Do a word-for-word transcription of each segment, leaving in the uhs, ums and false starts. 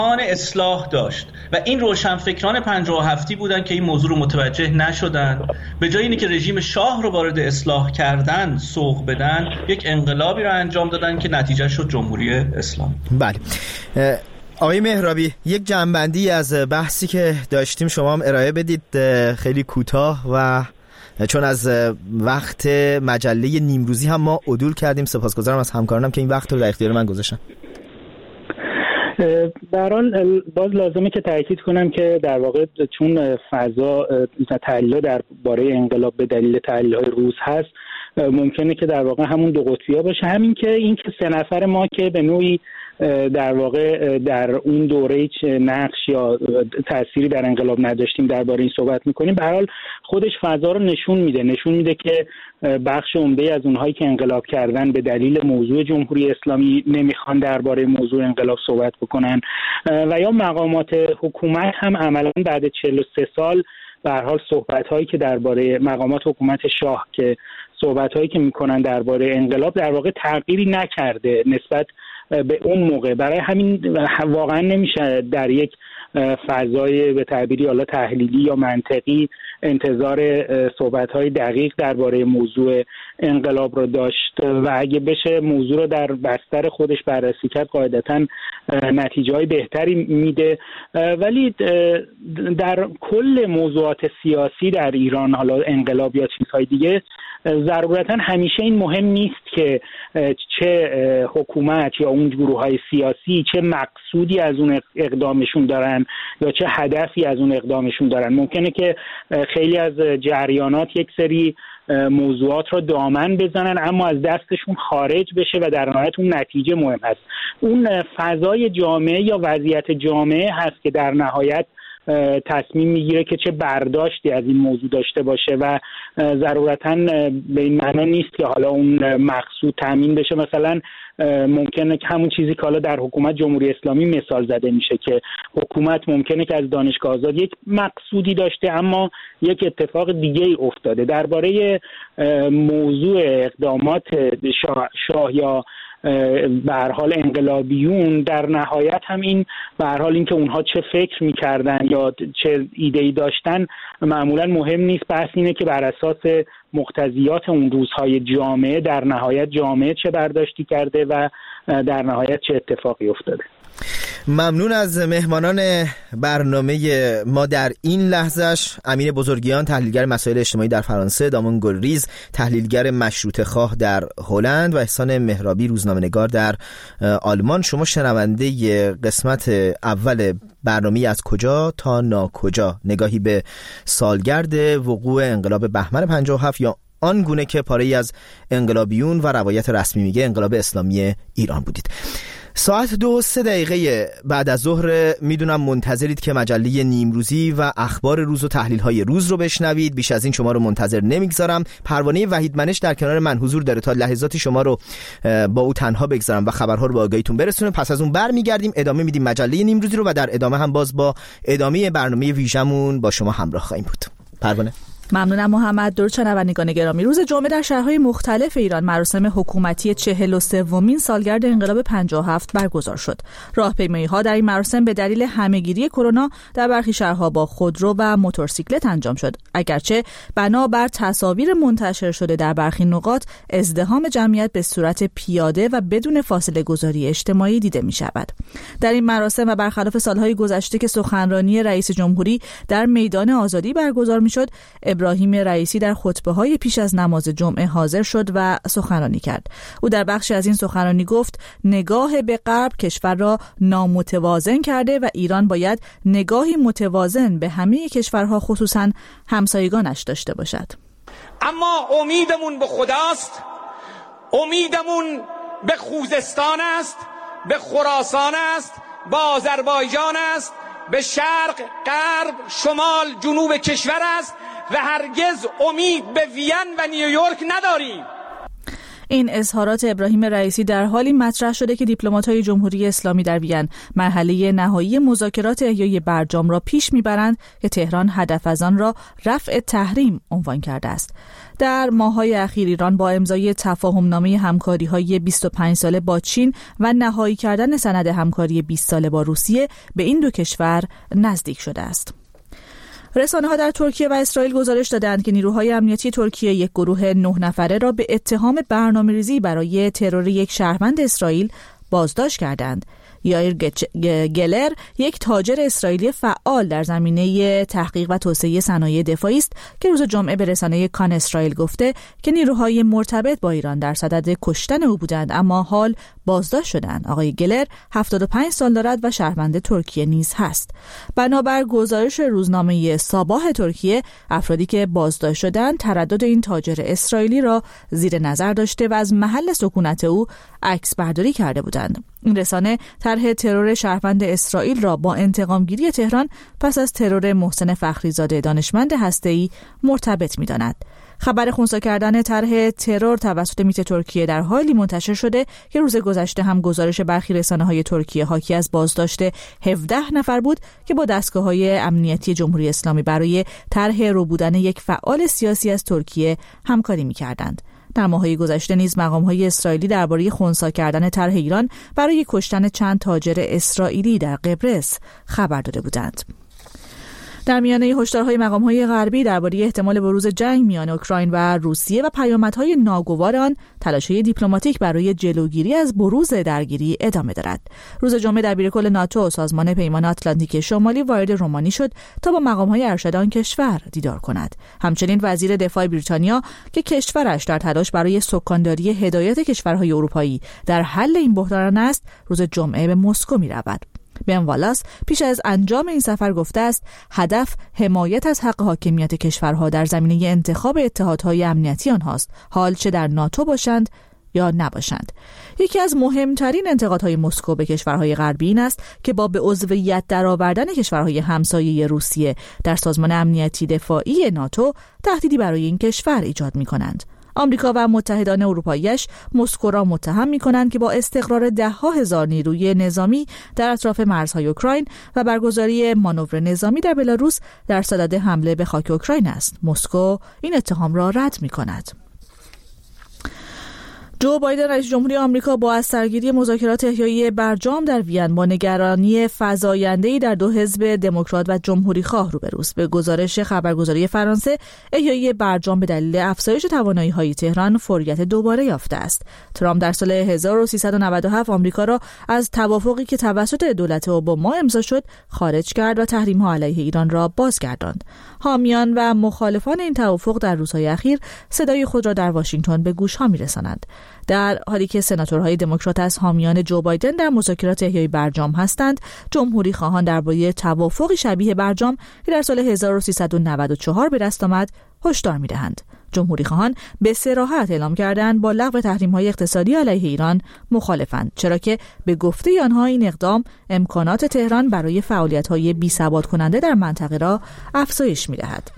اصلاح داشت و این روشنفکران پنجاه و هفتی بودن که این موضوع رو متوجه نشدن. به جای اینکه رژیم شاه رو وارد اصلاح کردن سوق بدن، یک انقلابی رو انجام دادن که نتیجه شد جمهوری اسلامی. بله آقای مهرابی، یک جنبندی از بحثی که داشتیم شما هم ارائه بدید، خیلی کوتاه، و چون از وقت مجله نیمروزی هم ما عدول کردیم. سپاسگزارم از همکارانم که این وقت رو در اختیار من گذاشتن. به هر حال باز لازمه که تاکید کنم که در واقع چون فضا تحلیل درباره انقلاب به دلیل تحلیل‌های روز هست، ممکنه که در واقع همون دو قطبی‌ها باشه. همین که این که سه نفر ما که به نوعی در واقع در اون دوره هیچ نقش یا تأثیری در انقلاب نداشتیم درباره این صحبت میکنیم، به هر حال خودش فضا رو نشون میده نشون میده که بخش عمده از اونهایی که انقلاب کردن به دلیل موضوع جمهوری اسلامی نمیخوان درباره موضوع انقلاب صحبت بکنن، و یا مقامات حکومت هم عملاً بعد چهل و سه سال به هر حال صحبت‌هایی که درباره مقامات حکومت شاه که صحبت‌هایی که میکنن درباره انقلاب در واقع تغییری نکرده نسبت به اون موقع. برای همین واقعا نمیشه در یک فضای به تعبیری حالا تحلیلی یا منطقی انتظار صحبت‌های دقیق درباره موضوع انقلاب رو داشت، و اگه بشه موضوع رو در بستر خودش بررسی کرد قاعدتاً نتیجه‌های بهتری میده. ولی در کل موضوعات سیاسی در ایران، حالا انقلاب یا چیزهای دیگه، ضرورتاً همیشه این مهم نیست که چه حکومت یا اون گروه‌های سیاسی چه مقصودی از اون اقدامشون دارن یا چه هدفی از اون اقدامشون دارن. ممکنه که خیلی از جریانات یک سری موضوعات رو دامن بزنن اما از دستشون خارج بشه و در نهایت اون نتیجه مهم هست. اون فضای جامعه یا وضعیت جامعه هست که در نهایت تصمیم میگیره که چه برداشتی از این موضوع داشته باشه و ضرورتاً به این معنا نیست که حالا اون مقصود تامین بشه. مثلا ممکنه که همون چیزی که حالا در حکومت جمهوری اسلامی مثال زده میشه که حکومت ممکنه که از دانشگاه آزاد یک مقصودی داشته اما یک اتفاق دیگه ای افتاده. درباره موضوع اقدامات شاه, شاه یا به هر حال انقلابیون در نهایت هم این به هر حال اینکه اونها چه فکر میکردن یا چه ایده‌ای داشتن معمولا مهم نیست. بحث اینه که بر اساس مقتضیات اون روزهای جامعه در نهایت جامعه چه برداشتی کرده و در نهایت چه اتفاقی افتاده. ممنون از مهمانان برنامه ما در این لحظهش: امین بزرگیان، تحلیلگر مسائل اجتماعی در فرانسه، دامون گلریز، تحلیلگر مشروطه خواه در هلند، و احسان مهرابی، روزنامه‌نگار در آلمان. شما شنونده قسمت اول برنامه از کجا تا ناکجا، نگاهی به سالگرد وقوع انقلاب بهمن پنجاه و هفت، یا آن گونه که پاره‌ای از انقلابیون و روایت رسمی میگه انقلاب اسلامی ایران بودید. ساعت دو و سه دقیقه بعد از ظهر میدونم منتظرید که مجله نیمروزی و اخبار روز و تحلیل های روز رو بشنوید. بیش از این شما رو منتظر نمیگذارم. پروانه وحید منش در کنار من حضور داره تا لحظاتی شما رو با او تنها بگذارم و خبرها رو به آگاهیتون برسونم. پس از اون برمیگردیم، ادامه میدیم مجله نیمروزی رو و در ادامه هم باز با ادامه برنامه ویژمون با شما همراه خواهیم بود. پروانه. ممنونم محمد. درود شنوندگان گرامی. روز جمعه در شهرهای مختلف ایران مراسم حکومتی چهل و سومین سالگرد انقلاب پنجاه و هفت برگزار شد. راهپیمایی‌ها در این مراسم به دلیل همه‌گیری کرونا در برخی شهرها با خودرو و موتورسیکلت انجام شد. اگرچه بنابر تصاویر منتشر شده در برخی نقاط ازدحام جمعیت به صورت پیاده و بدون فاصله گذاری اجتماعی دیده می شود. در این مراسم و برخلاف سالهای گذشته که سخنرانی رئیس جمهوری در میدان آزادی برگزار می شد، ابراهیم رئیسی در خطبه‌های پیش از نماز جمعه حاضر شد و سخنرانی کرد. او در بخشی از این سخنرانی گفت نگاه به غرب کشور را نامتوازن کرده و ایران باید نگاهی متوازن به همه کشورها خصوصاً همسایگانش داشته باشد. اما امیدمون به خداست، امیدمون به خوزستان است، به خراسان است، به آذربایجان است، به شرق، غرب، شمال، جنوب کشور است و هرگز امید به وین و نیویورک نداریم. این اظهارات ابراهیم رئیسی در حالی مطرح شده که دیپلمات‌های جمهوری اسلامی در وین مرحله نهایی مذاکرات احیای برجام را پیش میبرند که تهران هدف از آن را رفع تحریم عنوان کرده است. در ماه‌های اخیر ایران با امضای تفاهم‌نامه همکاری‌های بیست و پنج ساله با چین و نهایی کردن سند همکاری بیست ساله با روسیه به این دو کشور نزدیک شده است. رسانه‌ها در ترکیه و اسرائیل گزارش دادند که نیروهای امنیتی ترکیه یک گروه نه نفره را به اتهام برنامه‌ریزی برای ترور یک شهروند اسرائیل بازداشت کردند. یایر گلر یک تاجر اسرائیلی فعال در زمینه تحقیق و توسعه صنایع دفاعی است که روز جمعه به رسانه کان اسرائیل گفته که نیروهای مرتبط با ایران در صدد کشتن او بودند اما حال بازداشت شدند. آقای گلر هفتاد و پنج سال دارد و شهروند ترکیه نیز هست. بنابر گزارش روزنامه ساباه ترکیه، افرادی که بازداشت شدند تردد این تاجر اسرائیلی را زیر نظر داشته و از محل سکونت او عکس برداری کرده بودند. این رسانه طرح ترور شهروند اسرائیل را با انتقامگیری تهران پس از ترور محسن فخریزاده دانشمند هسته‌ای مرتبط می‌داند. خبر خنثی کردن طرح ترور توسط میت ترکیه در حالی منتشر شده که روز گذشته هم گزارش برخی رسانه‌های ترکیه حاکی از بازداشت هفده نفر بود که با دستگاه‌های امنیتی جمهوری اسلامی برای طرح ربودن یک فعال سیاسی از ترکیه همکاری می‌کردند. در ماه‌های گذشته نیز مقام‌های اسرائیلی درباره خنثی کردن طرح ایران برای کشتن چند تاجر اسرائیلی در قبرس خبر داده بودند. در میانه هشدارهای مقام‌های غربی درباره احتمال بروز جنگ میان اوکراین و روسیه و پیامدهای ناگوار آن، تلاش‌های دیپلماتیک برای جلوگیری از بروز درگیری ادامه دارد. روز جمعه دبیرکل ناتو سازمان پیمان آتلانتیک شمالی وارد رومانی شد تا با مقام‌های ارشد آن کشور دیدار کند. همچنین وزیر دفاع بریتانیا که کشورش در تلاش برای سکانداری هدایت کشورهای اروپایی در حل این بحران است، روز جمعه به مسکو می‌رود. بن والاس پیش از انجام این سفر گفته است هدف حمایت از حق حاکمیت کشورها در زمینه انتخاب اتحادهای امنیتی آنهاست، حال چه در ناتو باشند یا نباشند. یکی از مهمترین انتقادهای مسکو به کشورهای غربی این است که با به عضویت درآوردن کشورهای همسایه روسیه در سازمان امنیتی دفاعی ناتو تهدیدی برای این کشور ایجاد می‌کنند. آمریکا و متحدان اروپاییش مسکو را متهم می‌کنند که با استقرار ده‌ها هزار نیروی نظامی در اطراف مرزهای اوکراین و برگزاری مانور نظامی در بلاروس در صدد حمله به خاک اوکراین است. مسکو این اتهام را رد می‌کند. جو بایدن رئیس جمهوری آمریکا با از سرگیری مذاکرات احیای برجام در وین با نگرانی فزاینده‌ای در دو حزب دموکرات و جمهوری خواه روبروست. به گزارش خبرگزاری فرانسه، احیای برجام به دلیل افزایش توانایی‌های تهران فوریت دوباره یافته است. ترامپ در سال هزار و سیصد و نود و هفت آمریکا را از توافقی که توسط دولت اوباما امضا شد خارج کرد و تحریم‌ها علیه ایران را بازگرداند. حامیان و مخالفان این توافق در روزهای اخیر صدای خود را در واشنگتن به گوش‌ها می‌رسانند. در حالی که سناتورهای دموکرات از حامیان جو بایدن در مذاکرات احیای برجام هستند، جمهوری خواهان درباره توافقی شبیه برجام که در سال هزار و سیصد و نود و چهار به دست آمد هشدار می‌دهند. جمهوری خواهان به صراحت اعلام کردند با لغو تحریم‌های اقتصادی علیه ایران مخالفند، چرا که به گفته آنها این اقدام امکانات تهران برای فعالیت‌های بی‌ثبات کننده در منطقه را افزایش می‌دهد.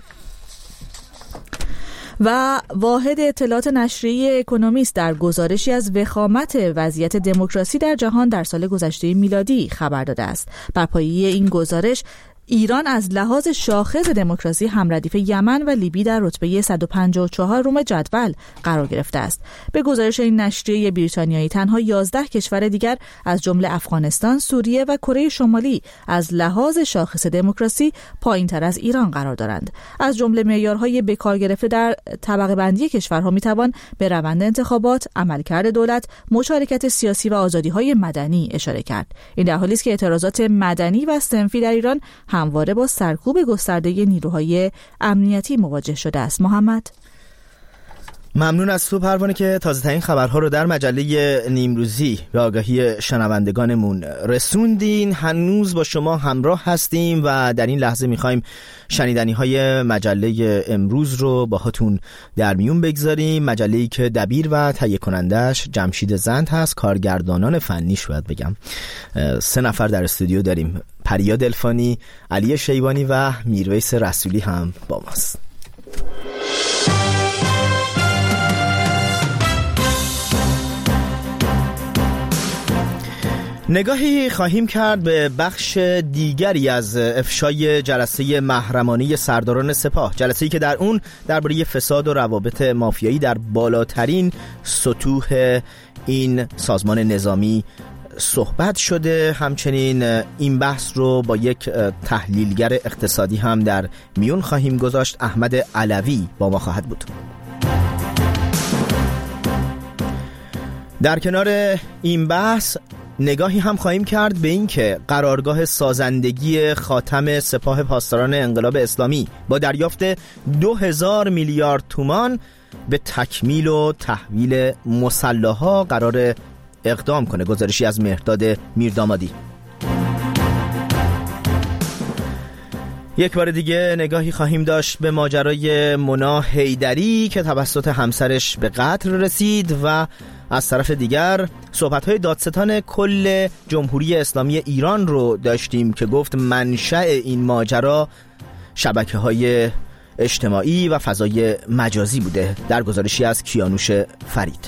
و واحد اطلاعات نشریه اکونومیست در گزارشی از وخامت وضعیت دموکراسی در جهان در سال گذشته میلادی خبر داده است. بر پایه این گزارش ایران از لحاظ شاخص دموکراسی همردیف یمن و لیبی در رتبه صد و پنجاه و چهارم جدول قرار گرفته است. به گزارش این نشریه بریتانیایی تنها یازده کشور دیگر از جمله افغانستان، سوریه و کره شمالی از لحاظ شاخص دموکراسی پایین‌تر از ایران قرار دارند. از جمله معیارهای به کار گرفته در طبقه بندی کشورها میتوان به روند انتخابات، عملکرد دولت، مشارکت سیاسی و آزادی‌های مدنی اشاره کرد. این در حالی است که اعتراضات مدنی و صنفی در ایران همواره با سرکوب گسترده نیروهای امنیتی مواجه شده است. محمد، ممنون از تو پروانه که تازه ترین خبرها رو در مجله نیمروزی به آگاهی شنوندگانمون رسوندین. هنوز با شما همراه هستیم و در این لحظه میخوایم شنیدنی های مجله امروز رو باهاتون در میون بگذاریم. مجله‌ای که دبیر و تهیه کنندش جمشید زند هست، کارگردانان فنیش باید بگم سه نفر در استودیو داریم: پریا دلفانی، علی شیبانی و میرویس رسولی هم با ماست. نگاهی خواهیم کرد به بخش دیگری از افشای جلسه محرمانه سرداران سپاه، جلسه‌ای که در اون درباره فساد و روابط مافیایی در بالاترین سطوح این سازمان نظامی صحبت شده. همچنین این بحث رو با یک تحلیلگر اقتصادی هم در میون خواهیم گذاشت. احمد علوی با ما خواهد بود. در کنار این بحث نگاهی هم خواهیم کرد به این که قرارگاه سازندگی خاتم سپاه پاسداران انقلاب اسلامی با دریافت دو هزار میلیارد تومان به تکمیل و تحویل مسلح‌ها قرار اقدام کنه. گزارشی از مهرداد میردامادی. یک بار دیگه نگاهی خواهیم داشت به ماجرای مونا حیدری که توسط همسرش به قتل رسید و از طرف دیگر صحبت‌های دادستان کل جمهوری اسلامی ایران رو داشتیم که گفت منشأ این ماجرا شبکه‌های اجتماعی و فضای مجازی بوده، در گزارشی از کیانوش فرید.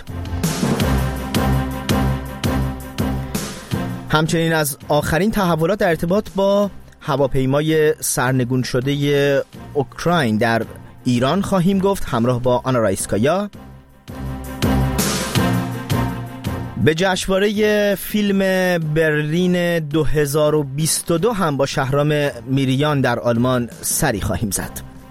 همچنین از آخرین تحولات در ارتباط با هواپیمای سرنگون شده اوکراین در ایران خواهیم گفت، همراه با آنا رایسکایا. به جشنواره فیلم برلین دو هزار و بیست و دو هم با شهرام میریان در آلمان سری خواهیم زد.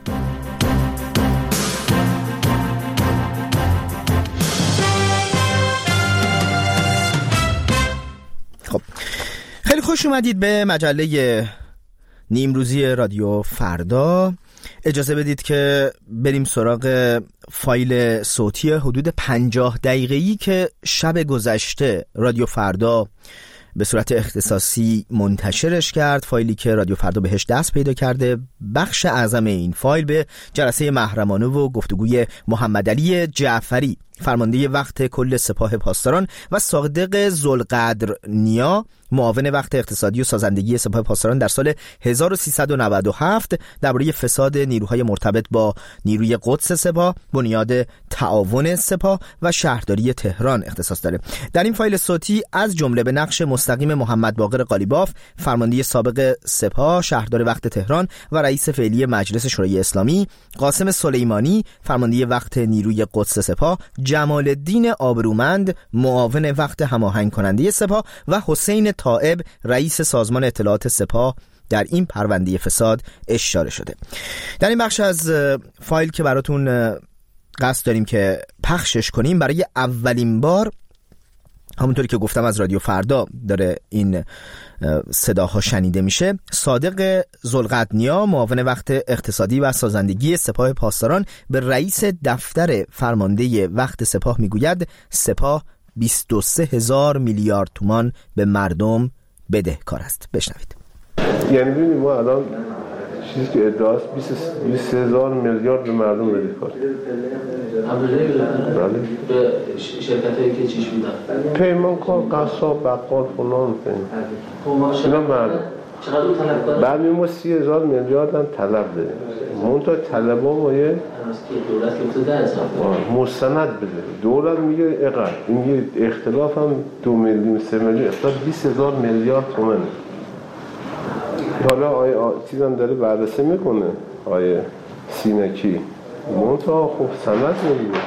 خب خیلی خوش اومدید به مجله نیمروزی رادیو فردا. اجازه بدید که بریم سراغ فایل صوتی حدود پنجاه دقیقه‌ای که شب گذشته رادیو فردا به صورت اختصاصی منتشرش کرد. فایلی که رادیو فردا بهش دست پیدا کرده. بخش اعظم این فایل به جلسه محرمانه و گفتگوی محمدعلی جعفری، فرمانده وقت کل سپاه پاسداران، و صادق ذوالقدر نیا، معاون وقت اقتصادی و سازندگی سپاه پاسداران در سال هزار و سیصد و نود و هفت درباره فساد نیروهای مرتبط با نیروی قدس سپاه، بنیاد تعاون سپاه و شهرداری تهران اختصاص داره. در این فایل صوتی از جمله به نقش مستقیم محمد باقر قالیباف، فرمانده سابق سپاه، شهردار وقت تهران و رئیس فعلی مجلس شورای اسلامی، قاسم سلیمانی، فرمانده وقت نیروی قدس سپاه، جمال الدین آبرومند، معاون وقت هماهنگ کننده سپاه و حسین طائب، رئیس سازمان اطلاعات سپاه در این پرونده فساد اشاره شده. در این بخش از فایل که براتون قصد داریم که پخشش کنیم، برای اولین بار، همونطوری که گفتم از رادیو فردا داره این صداها شنیده میشه، صادق ذوالقدر نیا، معاون وقت اقتصادی و سازندگی سپاه پاسداران، به رئیس دفتر فرمانده وقت سپاه میگوید سپاه بیست و سه هزار میلیارد تومان به مردم بدهکار است. بشنوید. یعنی ببینید ما الان چیزی که ادعاست بیست و سه هزار میلیارد به مردم بدهکار. بله. به شرکتایی که چیش میدن؟ پیمانکار، قصاب، بقال، فلان فلان. اینا مردم. چقدر طلب دارن؟ بعد ما سی هزار میلیارد هم طلب داریم. منتها طلبا باید دولت که ده هزار مستند بده. دولت میگه اقل. این یه اختلاف هم دو میلیون سه میلیون اختلاف بیست هزار میلیارد تومان. حالا آیا چیزم داره بررسی میکنه آیا سینکی منتها خب سند نمیده.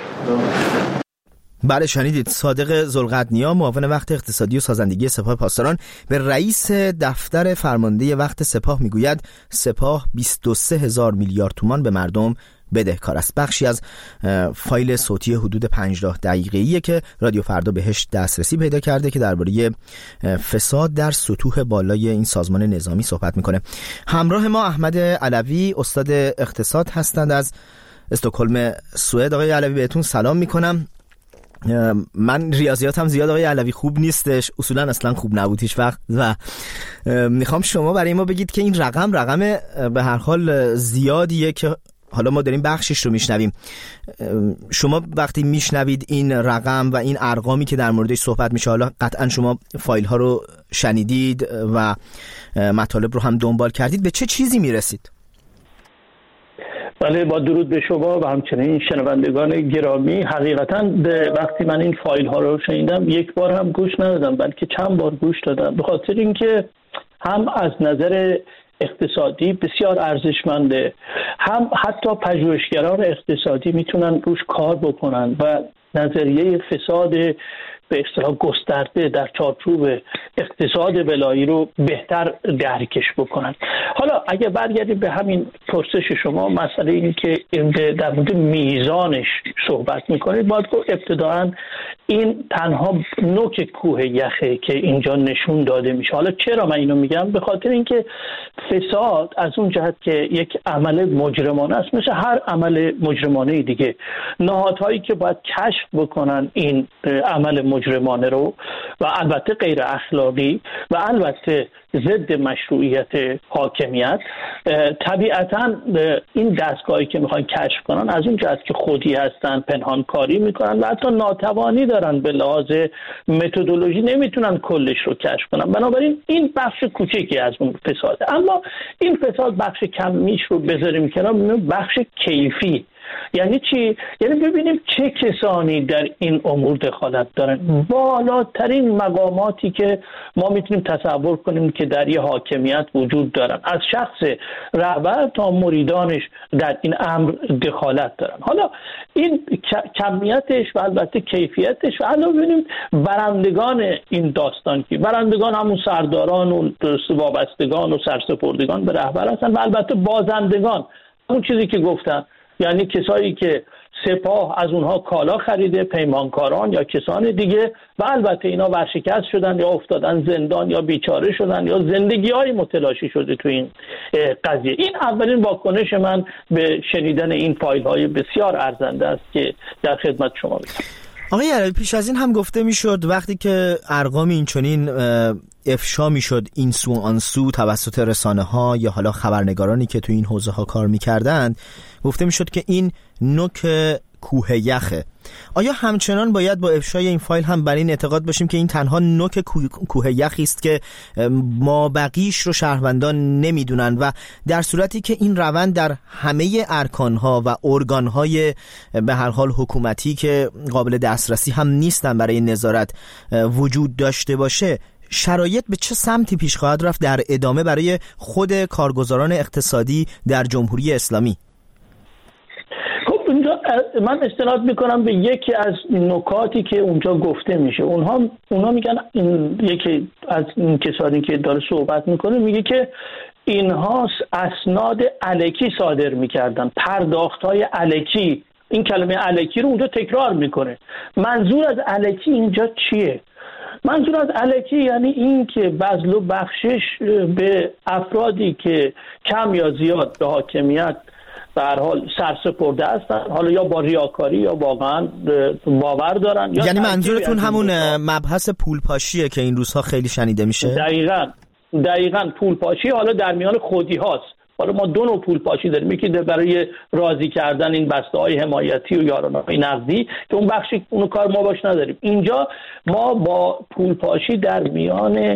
بله شنیدید، صادق ذوالقدر نیا، معاون وقت اقتصادی و سازندگی سپاه پاسداران، به رئیس دفتر فرمانده وقت سپاه میگوید سپاه بیست و سه هزار میلیارد تومان به مردم بدهکار است. بخشی از فایل صوتی حدود پنجاه دقیقه‌ایه که رادیو فردا بهش دسترسی پیدا کرده که درباره فساد در سطوح بالای این سازمان نظامی صحبت میکنه. همراه ما احمد علوی، استاد اقتصاد هستند از استکهلم سوئد. آقای علوی بهتون سلام میکنم. من ریاضیاتم زیاد آقای علوی خوب نیستش، اصولا اصلا خوب نبود هیچ وقت، و میخوام شما برای ما بگید که این رقم رقم به هر حال زیادیه که حالا ما داریم بخشش رو میشنویم. شما وقتی میشنوید این رقم و این ارقامی که در موردش صحبت میشه، حالا قطعا شما فایل ها رو شنیدید و مطالب رو هم دنبال کردید، به چه چیزی میرسید؟ بله، با درود به شما و همچنین شنوندگان گرامی. حقیقتا وقتی من این فایل ها رو شنیدم یک بار هم گوش ندادم بلکه چند بار گوش دادم، به خاطر اینکه هم از نظر اقتصادی بسیار ارزشمنده، هم حتی پژوهشگران اقتصادی میتونن روش کار بکنن و نظریه فساد به اصطلاح گسترده در چارچوب اقتصاد ولایی رو بهتر درکش بکنن. حالا اگه برگردیم به همین پرسش شما، مسئله این که در مورد میزانش صحبت میکنید، باید گفت ابتداعا این تنها نوک کوه یخه که اینجا نشون داده میشه. حالا چرا من اینو میگم؟ به خاطر اینکه فساد از اون جهت که یک عمل مجرمانه است، مثل هر عمل مجرمانه دیگه، نهادهایی که باید کشف بکنن این عمل مجرمانه رو و البته غیر اخلاقی و البته ضد مشروعیت حاکمیت، طبیعتاً این دستگاهی که میخوان کشف کنن از اون جهت که خودی هستن، پنهانکاری میکنن و حتی ناتوانی دارن به لحاظ متدولوژی، نمیتونن کلش رو کشف کنن. بنابراین این بخش کوچکی از اون فساده. اما این فساد بخش کمیش رو بذاریم کنار، بخش کیفی. یعنی چی؟ یعنی ببینیم چه کسانی در این امور دخالت دارن. بالاترین مقاماتی که ما میتونیم تصور کنیم که در یه حاکمیت وجود دارن، از شخص رهبر تا مریدانش در این امر دخالت دارن. حالا این کمیتش و البته کیفیتش و حالا ببینیم برندگان این داستان که برندگان همون سرداران و وابستگان و سرسپردگان به رهبر هستن و البته بازندگان، اون چیزی که گفتن، یعنی کسایی که سپاه از اونها کالا خریده، پیمانکاران یا کسان دیگه، و البته اینا ورشکست شدن یا افتادن زندان یا بیچاره شدن یا زندگی‌های متلاشی شده تو این قضیه. این اولین واکنش من به شنیدن این فایل‌های بسیار ارزنده است که در خدمت شما میگم. آقای علوی، پیش از این هم گفته میشد وقتی که ارقام این چنین افشا میشد این سو آن سو توسط رسانه ها یا حالا خبرنگارانی که تو این حوزه ها کار میکردند، گفته میشد که این نوک کوه یخه. آیا همچنان باید با افشای این فایل هم بر این اعتقاد باشیم که این تنها نوک کوه یخی است که ما بقیش رو شهروندان نمیدونن و در صورتی که این روند در همه ارکانها و ارگانهای به هر حال حکومتی که قابل دسترسی هم نیستن برای نظارت وجود داشته باشه، شرایط به چه سمتی پیش خواهد رفت در ادامه برای خود کارگزاران اقتصادی در جمهوری اسلامی؟ اونجا من استناد میکنم به یکی از نکاتی که اونجا گفته میشه. اونها اونها میگن این یکی از این کسانی که داره صحبت میکنه میگه که اینها اسناد الکی صادر میکردن، پرداخت‌های الکی. این کلمه الکی رو اونجا تکرار میکنه. منظور از الکی اینجا چیه؟ منظور از الکی یعنی این که بذل و بخشش به افرادی که کم یا زیاد به حاکمیت به هر حال سرسپرده هستن، حالا یا با ریاکاری یا واقعا باور دارن. یعنی منظورتون همون مبحث پولپاشیه که این روزها خیلی شنیده میشه؟ دقیقاً دقیقاً پولپاشی حالا در میان خودی هاست. حالا ما دو نوع پولپاشی داریم، یکی برای راضی کردن این بسته‌های حمایتی و یارانه‌های نقدی که اون بخشی اون کار ما باش نداریم. اینجا ما با پولپاشی در میان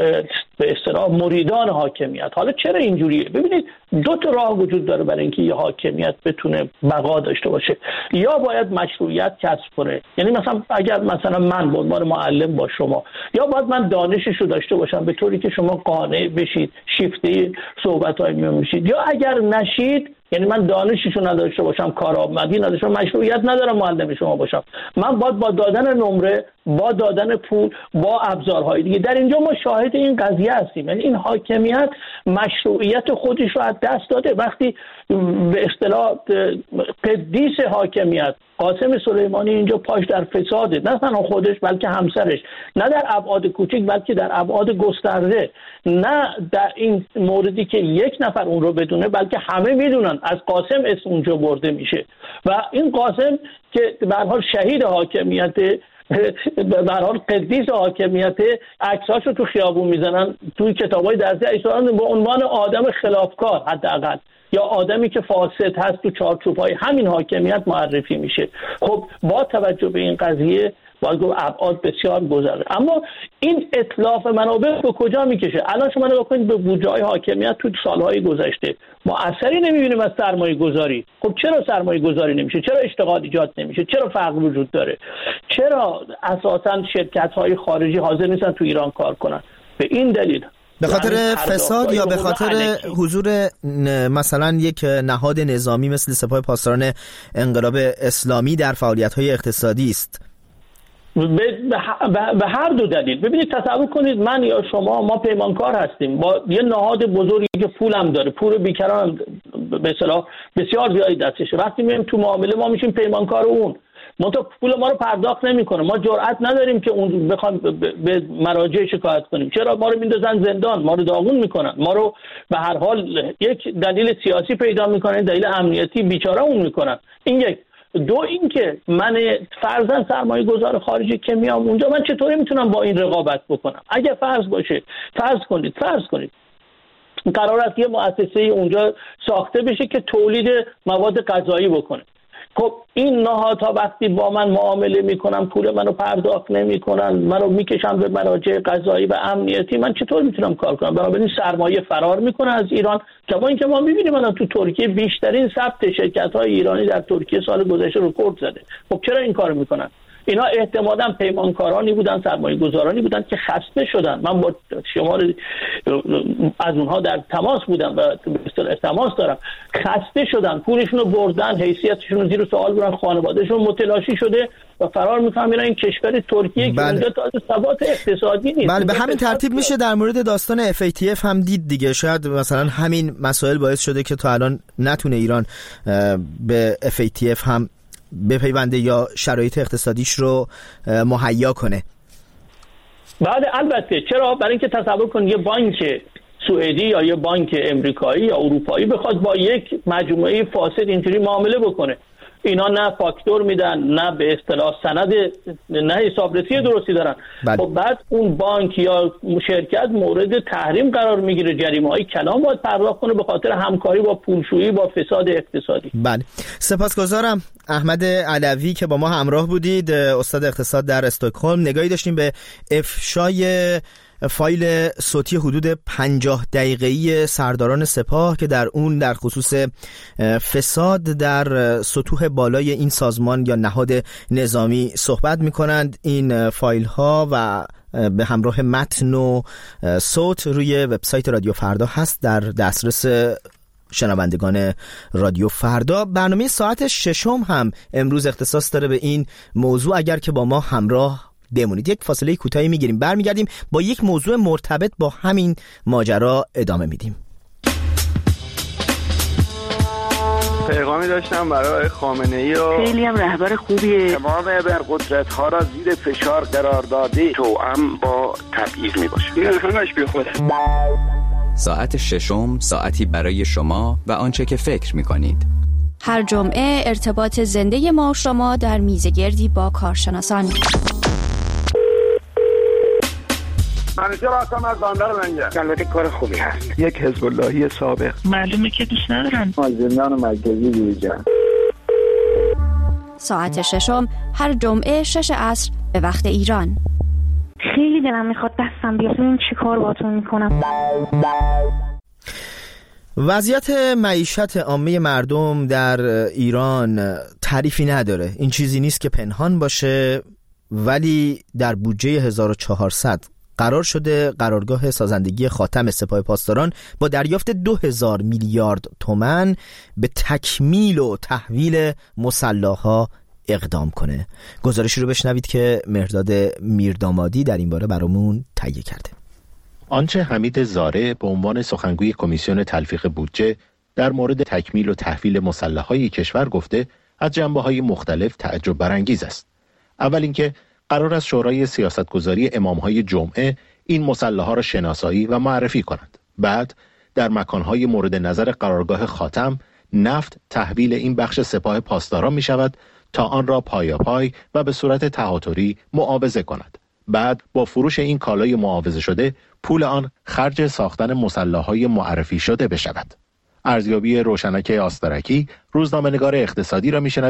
به اصطلاح مریدان حاکمیت. حالا چرا اینجوریه؟ ببینید دو تا راه وجود داره برای اینکه یه حاکمیت بتونه بقا داشته باشه. یا باید مشروعیت کسب کنه، یعنی مثلا اگر مثلا من به عنوان معلم با شما، یا باید من دانشش رو داشته باشم به طوری که شما قانع بشید، شیفته صحبت‌های میون بشید. یا اگر نشید، یعنی من دانششو نداشته باشم، کارآمدی نداشته باشم، مشروعیت ندارم معلم شما باشم، من باید با دادن نمره، با دادن پول، با ابزارهای دیگه. در اینجا ما شاهد این قضیه هستیم. یعنی این حاکمیت مشروعیت خودش رو از دست داده. وقتی به اصطلاح قدیس حاکمیت قاسم سلیمانی اینجا پاش در فساده، نه تنها خودش بلکه همسرش، نه در ابعاد کوچک بلکه در ابعاد گسترده، نه در این موردی که یک نفر اون رو بدونه بلکه همه میدونن از قاسم اسم اونجا برده میشه. و این قاسم که به هر حال شهید حاکمیت، به هر حال قدیس حاکمیت، عکساشو تو خیابون میزنن، توی کتابای درسی ایشان با عنوان آدم خلافکار حداقل، یا آدمی که فاسد هست تو چارچوب‌های همین حاکمیت معرفی میشه. خب با توجه به این قضیه باید گفت ابعاد بسیار گذره. اما این اتلاف منابع به کجا میکشه؟ الان شما نگاه کنید به بودجه‌های حاکمیت تو سالهای گذشته ما اثری نمیبینیم از سرمایه گذاری. خب چرا سرمایه گذاری نمیشه؟ چرا اشتغال ایجاد نمیشه؟ چرا فقر وجود داره؟ چرا اساسا شرکت‌های خارجی حاضر نیستن تو ایران کار کنن؟ به این دلیل. به خاطر فساد یا به خاطر حضور مثلا یک نهاد نظامی مثل سپاه پاسداران انقلاب اسلامی در فعالیت‌های اقتصادی است؟ به هر دو دلیل. ببینید تصور کنید من یا شما ما پیمانکار هستیم با یه نهاد بزرگی که پولم داره، پول بیکران به اصطلاح بسیار زیادی دستشه. وقتی میایم تو معامله ما میشیم پیمانکار اون، منتها پول ما رو پرداخت نمیکنه. ما جرئت نداریم که اون بخوام به مراجع شکایت کنیم. چرا؟ ما رو میندازن زندان، ما رو داغون میکنن، ما رو به هر حال یک دلیل سیاسی پیدا میکنن، دلیل امنیتی بیچاره اون میکنن. این یک. دو اینکه من فرضاً سرمایه گذار خارجی که میام اونجا من چطوری میتونم با این رقابت بکنم؟ اگه فرض باشه، فرض کنید فرض کنید قرار است یه مؤسسه اونجا ساخته بشه که تولید مواد غذایی بکنه. خب این نهادها وقتی با من معامله میکنن پول منو پرداخت نمیکنن، منو میکشن به مراجع قضایی و امنیتی، من چطور میتونم کار کنم؟ بنابراین سرمایه فرار میکنه از ایران. کما اینکه ما میبینیم الان تو ترکیه بیشترین ثبت شرکت‌های ایرانی در ترکیه سال گذشته رکورد زده. خب چرا این کارو میکنن؟ اینا احتمالاً پیمانکارانی بودن، سرمایه گذارانی بودن که خسته شدن. من با شمار از اونها در تماس بودم و به اصطلاح تماس دارم. خسته شدن، پولشون رو بردن، حیثیتشون رو زیر سوال بردن، خانوادهشون متلاشی شده و فرار میکنن میرن این کشور ترکیه که اونجا تازه ثبات اقتصادی نیست. بله، به همین ترتیب میشه در مورد داستان اف ای تی اف هم دید دیگه. شاید مثلا همین مسائل باعث شده که تا الان نتونه ایران به اف ای تی اف هم بپیونده یا شرایط اقتصادیش رو مهیا کنه. بله البته. چرا؟ برای اینکه تصور کن یه بانک سوئدی یا یه بانک امریکایی یا اروپایی بخواد با یک مجموعه فاسد اینجوری معامله بکنه، اینا نه فاکتور میدن، نه به اصطلاح سند، نه حسابرسی درستی دارن. بله. خب بعد اون بانک یا مشارکت مورد تحریم قرار میگیره، جریمه‌های کلان باید پرداخت کنه به خاطر همکاری با پولشویی با فساد اقتصادی. بله، سپاسگزارم احمد علوی که با ما همراه بودید، استاد اقتصاد در استکهلم. نگاهی داشتیم به افشای فایل صوتی حدود پنجاه دقیقه‌ای سرداران سپاه که در اون در خصوص فساد در سطوح بالای این سازمان یا نهاد نظامی صحبت می‌کنند. این فایل ها و به همراه متن و صوت روی وبسایت رادیو فردا هست، در دسترس شنوندگان رادیو فردا. برنامه ساعت ششم هم امروز اختصاص داره به این موضوع. اگر که با ما همراه بمونید یک فاصله کوتاهی میگیریم، برمیگردیم با یک موضوع مرتبط با همین ماجرا ادامه میدیم. پیغامی داشتم برای خامنه‌ای و خیلی هم رهبر خوبیه. تمام ابرقدرت ها را زیر فشار قرار داده، توأم با تبعیض میباشه. این همش بیخوده. ساعت ششم، ساعتی برای شما و آنچه که فکر میکنید. هر جمعه ارتباط زنده ما و شما در میزگردی با کارشناسان. منیجر آسام از باندر منگه. البته کار خوبی هست. یک حزب اللهی سابق. معلومه که دوست ندارن. زندان مرکزی دیجا. ساعت ششم هر جمعه شش عصر به وقت ایران. خیلی دلم میخواد دستم بیاد ببینم چی کار باهاتون میکنم. وضعیت معیشت عامه مردم در ایران تعریفی نداره. این چیزی نیست که پنهان باشه، ولی در بودجه هزار و چهارصد قرار شده قرارگاه سازندگی خاتم سپاه پاسداران با دریافت دو هزار میلیارد تومان به تکمیل و تحویل مسلاح‌ها اقدام کنه. گزارشی رو بشنوید که مهرداد میردامادی در این باره برامون تهیه کرده. آنچه حمید زاره به عنوان سخنگوی کمیسیون تلفیق بودجه در مورد تکمیل و تحویل مسلح‌های کشور گفته، از جنبه‌های مختلف تعجب برانگیز است. اول اینکه قرار است شورای سیاستگذاری امام‌های جمعه این مسلح‌ها را شناسایی و معرفی کنند. بعد در مکان‌های مورد نظر قرارگاه خاتم نفت تحویل این بخش سپاه پاسداران می‌شود تا آن را پایاپای و به صورت تهاتری معاوضه کند. بعد با فروش این کالای معاوضه شده پول آن خرج ساختن مسلح‌های معرفی شده بشود. ارزیابی روشنک آسترکی، روزنامه‌نگار اقتصادی را می‌شنویم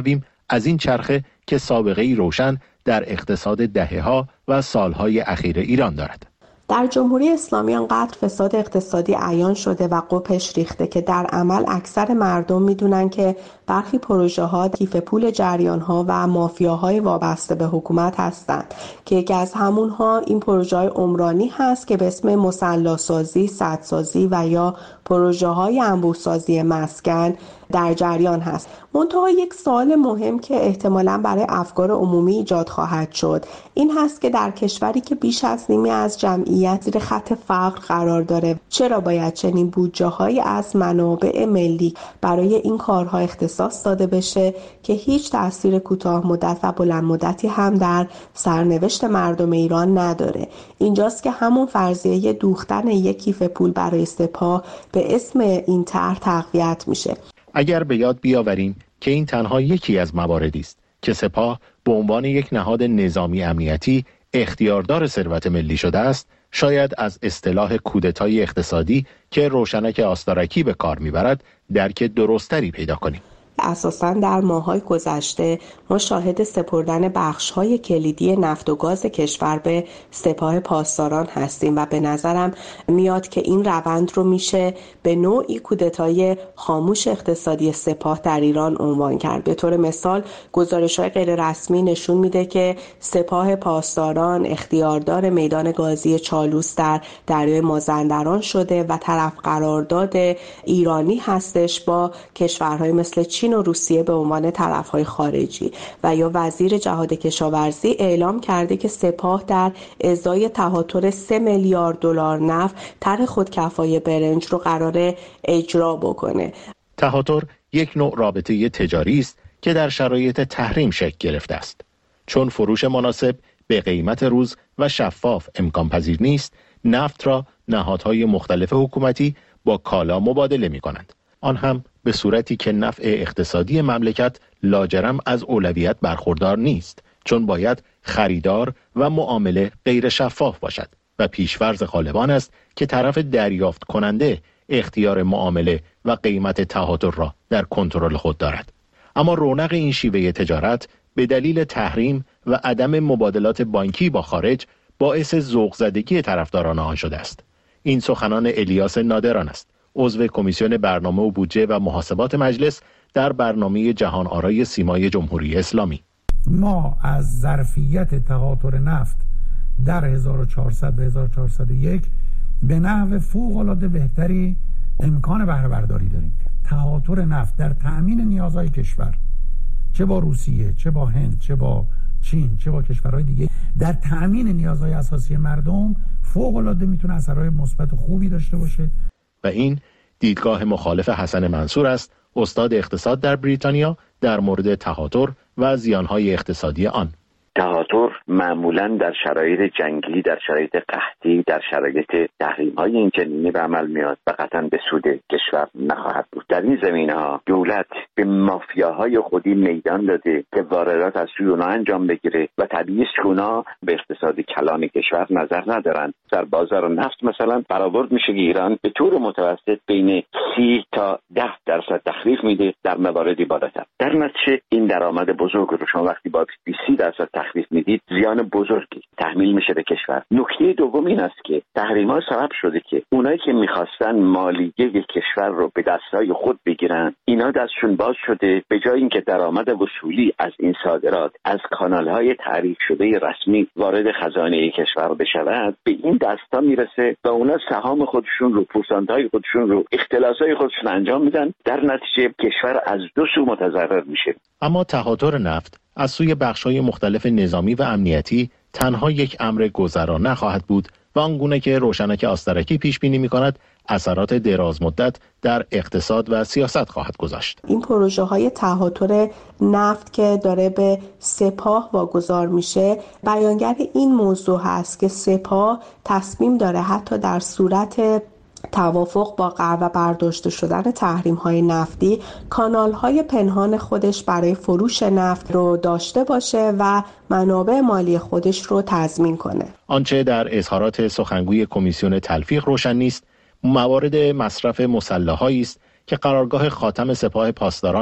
از این چرخه که سابقه‌ای روشن در اقتصاد دهه‌ها و سالهای اخیر ایران دارد. در جمهوری اسلامی آنقدر فساد اقتصادی عیان شده و قپش ریخته که در عمل اکثر مردم میدونن که برخی پروژه ها کیف پول جریان ها و مافیاهای وابسته به حکومت هستند که یکی از همون ها این پروژه های عمرانی هست که به اسم مسلاسازی، سدسازی و یا پروژه های انبوه‌سازی مسکن در جریان هست. منتها یک سوال مهم که احتمالاً برای افکار عمومی ایجاد خواهد شد این هست که در کشوری که بیش از نیمی از جمعیت زیر خط فقر قرار داره چرا باید چنین بودجه‌هایی از منابع ملی برای این کارها اختصاص داده بشه که هیچ تأثیر کوتاه مدت و بلند مدتی هم در سرنوشت مردم ایران نداره. اینجاست که همون فرضیه دوختن یک کیف پول برای سپاه به اسم این طرح تقویت میشه. اگر به یاد بیاوریم که این تنها یکی از مواردی است که سپاه به عنوان یک نهاد نظامی امنیتی اختیاردار ثروت ملی شده است، شاید از اصطلاح کودتای اقتصادی که روشنک آستارکی به کار میبرد درک درستری پیدا کنیم. اساساً در ماه‌های گذشته ما شاهد سپردن بخش‌های کلیدی نفت و گاز کشور به سپاه پاسداران هستیم و به نظرم میاد که این روند رو میشه به نوعی کودتای خاموش اقتصادی سپاه در ایران عنوان کرد. به طور مثال گزارش‌های غیر رسمی نشون میده که سپاه پاسداران اختیاردار میدان گازی چالوس در دریای مازندران شده و طرف قرارداد ایرانی هستش با کشورهای مثل چین و روسیه به عنوان طرف‌های خارجی و یا وزیر جهاد کشاورزی اعلام کرده که سپاه در ازای تهاتر سه میلیارد دلار نفت طرح خودکفایی برنج رو قراره اجرا بکنه. تهاتر یک نوع رابطه تجاری است که در شرایط تحریم شکل گرفته است. چون فروش مناسب به قیمت روز و شفاف امکان پذیر نیست، نفت را نهادهای مختلف حکومتی با کالا مبادله می کنند. آن هم به صورتی که نفع اقتصادی مملکت لاجرم از اولویت برخوردار نیست، چون باید خریدار و معامله غیر شفاف باشد و پیش‌فرض غالبان است که طرف دریافت کننده اختیار معامله و قیمت تهاتر را در کنترل خود دارد. اما رونق این شیوه تجارت به دلیل تحریم و عدم مبادلات بانکی با خارج باعث ذوق زدگی طرفداران آن شده است. این سخنان الیاس نادران است، عضو کمیسیون برنامه و بودجه و محاسبات مجلس در برنامه جهان آرای سیمای جمهوری اسلامی. ما از ظرفیت تهاتر نفت در هزار و چهارصد به هزار و چهارصد و یک به نحو فوق‌العاده بهتری امکان بهره برداری داریم. تهاتر نفت در تأمین نیازهای کشور، چه با روسیه، چه با هند، چه با چین، چه با کشورهای دیگه، در تأمین نیازهای اساسی مردم فوق‌العاده میتونه اثرهای مثبت خوبی داشته باشه. و این دیدگاه مخالف حسن منصور است، استاد اقتصاد در بریتانیا، در مورد تهاتر و زیانهای اقتصادی آن. تهاتر معمولاً در شرایط جنگی، در شرایط قحطی، در شرایط تحریم‌های این چنینی به عمل میاد و قطعاً به سود کشور نخواهد بود. در این زمینه‌ها دولت به مافیاهای خودی میدان داده که واردات از سوی اونها انجام بگیره و طبیعی است که اونها به اقتصاد کلان کشور نظر ندارن. در بازار نفت مثلا برآورد میشه که ایران به طور متوسط بین سی تا ده درصد تخفیف میده در مواردی بالاتر. در نتیجه این درآمد بزرگ رو شما وقتی با سی درصد تخفیف میدید زیان بزرگی تحمیل میشه به کشور. نکته دوم این است که تحریم‌ها سبب شده که اونایی که میخواستن مالیه کشور رو به دستای خود بگیرن اینا دستشون باز شده، به جای اینکه درآمد وصولی از این صادرات از کانال‌های تعریف شده رسمی وارد خزانه کشور بشود به این دستا میرسه و اونا سهام خودشون رو، پورسانت‌های خودشون رو، اختلاس‌های خودشون انجام میدن. در نتیجه کشور از دو سو متضرر میشه. اما تهاتر نفت از سوی بخش‌های مختلف نظامی و امنیتی تنها یک امر گذرا نخواهد بود و آنگونه که روشنک آسترکی پیش بینی می‌کند اثرات دراز مدت در اقتصاد و سیاست خواهد گذاشت. این پروژه های تهاتر نفت که داره به سپاه واگذار میشه بیانگر این موضوع هست که سپاه تصمیم داره حتی در صورت توافق با غرب و برداشته شدن تحریم‌های نفتی کانال‌های پنهان خودش برای فروش نفت رو داشته باشه و منابع مالی خودش رو تضمین کنه. آنچه در اظهارات سخنگوی کمیسیون تلفیق روشن نیست، موارد مصرف مسلح‌هایی است که قرارگاه خاتم سپاه پاسداران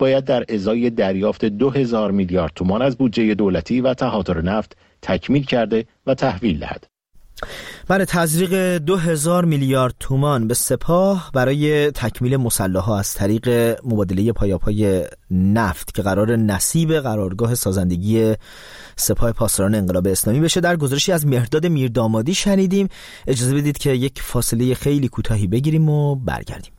باید در ازای دریافت دو هزار میلیارد تومان از بودجه دولتی و تهاتر نفت تکمیل کرده و تحویل دهد. برای تزریق دو هزار میلیارد تومان به سپاه برای تکمیل مسلح‌ها از طریق مبادله پایاپای نفت که قرار نصیب قرارگاه سازندگی سپاه پاسداران انقلاب اسلامی بشه، در گزارشی از مهرداد میردامادی شنیدیم. اجازه بدید که یک فاصله خیلی کوتاهی بگیریم و برگردیم.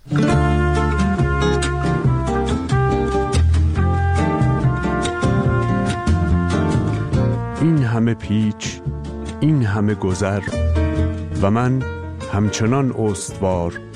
این همه پیچ، این همه گذر و من همچنان استوار